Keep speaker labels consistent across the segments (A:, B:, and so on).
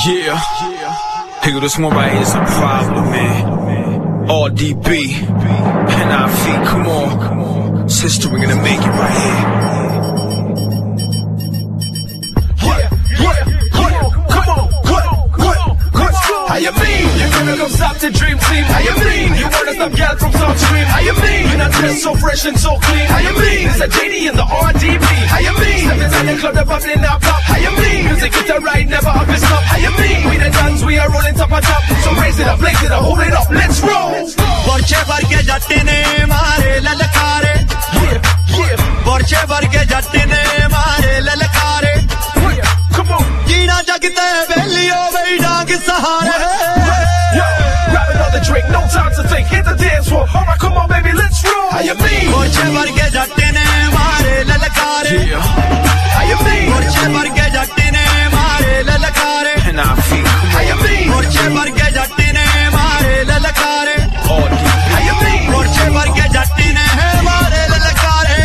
A: Yeah, hey, this one right here is a problem, man. All DB, NIV, come on. It's history gonna make it right here.
B: How you mean? You gonna come stop the dream team? How you mean? You wanna stop gal from South Stream? How you mean? You're not dressed so fresh and so clean? How you mean? It's a JD in the RDB. How you mean? Step inside the club, the bubbling now pop. How you mean? Music get the right, never up and stop. How you mean? We the dance, we are rolling top on top. So raise it up, blaze it up, hold it up, let's roll.
C: Borche varge jatte ne mare lalkare. Borche varge jatte ne mare lalkare.
B: Come on.
C: Jeena jagte veliyo bhai daag sahare.
B: Grab another drink, no time to think. Hit the dance floor. Alright, come on, baby, let's roll. How you mean?
C: Borche varge jatte ne mare lalkare.
B: How you mean?
C: Borche varge jatte ne mare lalkare.
A: NIV,
B: How you mean?
C: Borche varge jatte ne mare lalkare.
A: all DB.
B: How you mean?
C: Borche varge jatte ne mare lalkare.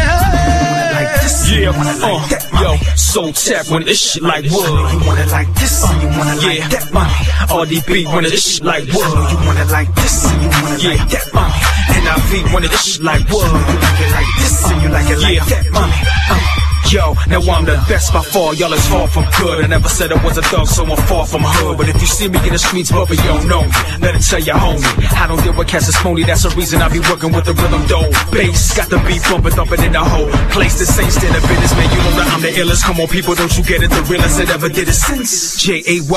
A: Yeah, yo, soul tap when this shit like wood.
B: You want it like this, or you want it like
A: Yeah,
B: that, mommy?
A: RDB when this shit like wood.
B: You want it like this, or you want it
A: Yeah,
B: like that, mommy?
A: NIV when this shit like wood.
B: You like it like this, or you like it like
A: Yeah,
B: that, mommy?
A: Yo, now I'm the best by far, y'all is far from good. I never said I was a thug, so I'm far from hood. But if you see me in the streets, brother, you don't know me. Let it tell your homie, I don't deal with cats that's phony. That's the reason I be working with the rhythm dough. Bass got the beat bumping, thumping in the whole place. The same stand of business, man, you know that I'm the illest. Come on, people, don't you get it? The realest that ever did it since. JAYBIGPAC,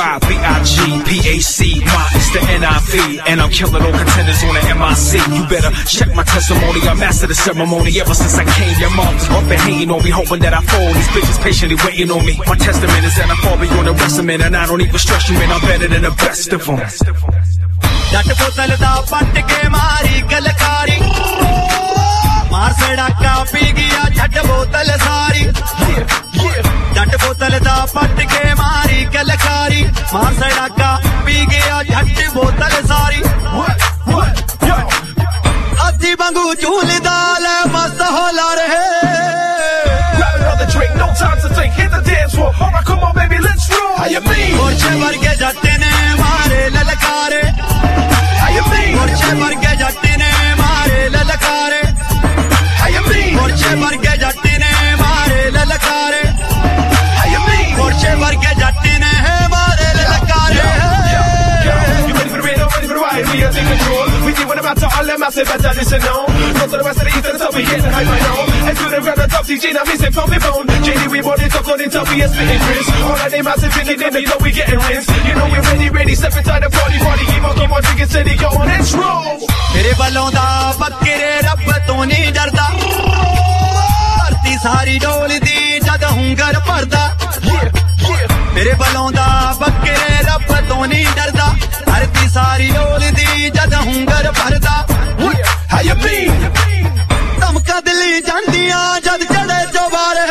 A: it's the NIV, and I'm killing all contenders on the MIC. You better check my testimony, I mastered the ceremony ever since I came. Your mom's up and hanging on me, hoping that I fall. These bitches patiently waiting on me. My testament is that I fall beyond the rest of men, and I don't even stress you, man. I'm better than the best of them.
C: Jat botal da pat ke mari galkari. Maar sadaka pi gaya jat botal sari. Jat botal da pat ke mari galkari. Maar sadaka pi gaya jat botal sari.
B: What? Yo!
C: Adi bangu chuli dal mast hola rahe.
B: Grab another drink, no time to think. Hit the dance floor. Alright, come on, baby, let's roll. How you mean?
C: Borche varge jatte ne mare lalkare.
B: How you mean?
C: Borche varge jatte ne mare lalkare.
B: How you mean?
C: Borche varge jatte ne mare lalkare.
B: How you mean?
C: Borche varge jatte ne mare lalkare.
B: You ready for the rain? I'm ready for the ride. We are taking control. We think what about to all them massive better listen on. Go to the rest of the east and the south, we getting hype right now. And to the ground, the top DJ, now we say from the bone. JD, we bought it up on the top, we are spitting Chris. All of them massive in the you know we getting rinsed. You know we're ready, step inside the party. Keep on drinking steady, go on, let's roll.
C: तेरे बलों दा बकरे रब तो नहीं डरदा. धरती सारी डोलदी जद हुंगर भरदा. मेरे बलों दा बकरे रब तो नहीं डरदा. धरती सारी डोलदी जद हुंगर भरदा.
B: How you mean?
C: धमका दिली जांदियां जद चढ़े चौबारे.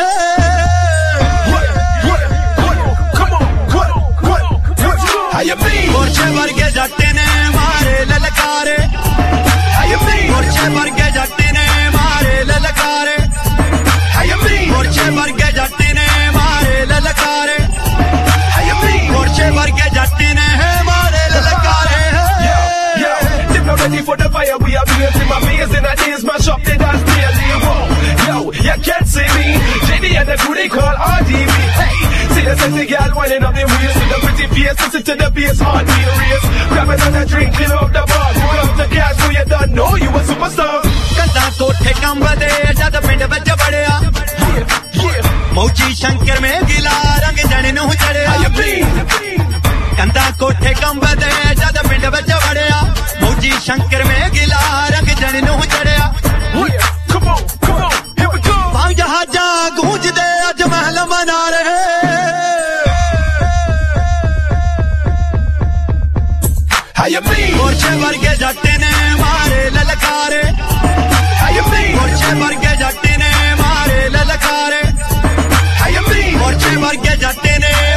B: How you mean?
C: Borche varge jatte ne mare lalkare.
B: How you mean?
C: Borche varge jatte ne mare lalkare.
B: How you mean?
C: Borche varge jatte ne mare lalkare.
B: How you mean?
C: Borche varge jatte ne mare lalkare.
B: Yo, them not ready for the fire. We are blazing my beers and ideas mash up the dance daily. Whoa, yo, you can't see me. JD and the crew they call RDB. Hey, see the sexy girl winding up the wheels with the pretty face. Listen to the bass, heartbeat race. Grab another drink, clean up the bar. Roll up the gas, so you don't know you a superstar.
C: कंधा कोठे कंबदे जद पिंड विच बड़िया. मौची शंकर में गिला रंग जण नूं चढ़िया.
B: How you mean?
C: कंधा कोठे कंबदे जद पिंड विच बड़िया. मौची शंकर में गिला रंग जण नूं चढ़िया.
B: Come on, here we go.
C: भांग जहाजा गूंजदे अज महल मना रहे.
B: How you mean?
C: Borche varge jatte ne mare lalkare.
B: How you mean?
C: Borche varge jatte ne mare lalkare.
B: How you mean?
C: Borche varge jatte ne